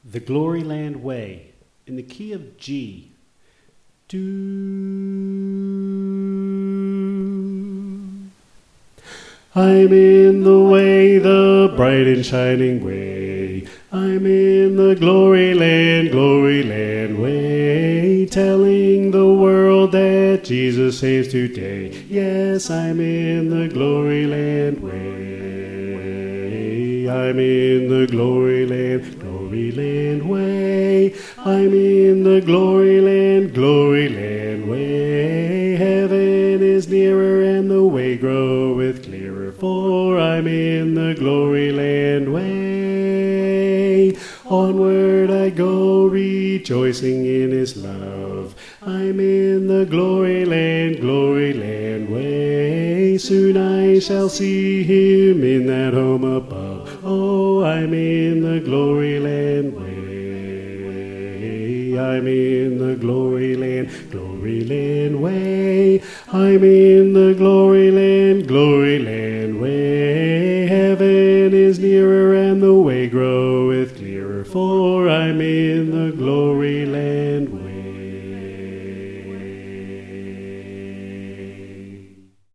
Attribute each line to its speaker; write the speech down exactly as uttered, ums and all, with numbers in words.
Speaker 1: The Glory Land Way, in the key of G. Do. I'm in the way, the bright and shining way. I'm in the glory land, glory land way, telling the world that Jesus saves today. Yes, I'm in the glory land way. I'm in the glory land, glory land way. I'm in the glory land, glory land way. Heaven is nearer and the way groweth clearer, for I'm in the glory land way. Onward I go, rejoicing in his love. I'm in the glory land, glory land way. Soon I shall see him in that home above. Oh, I'm in the glory land way. I'm in the glory land, glory land way. I'm in the glory land, glory land way. Heaven is nearer and the way groweth clearer, for I'm in the glory land.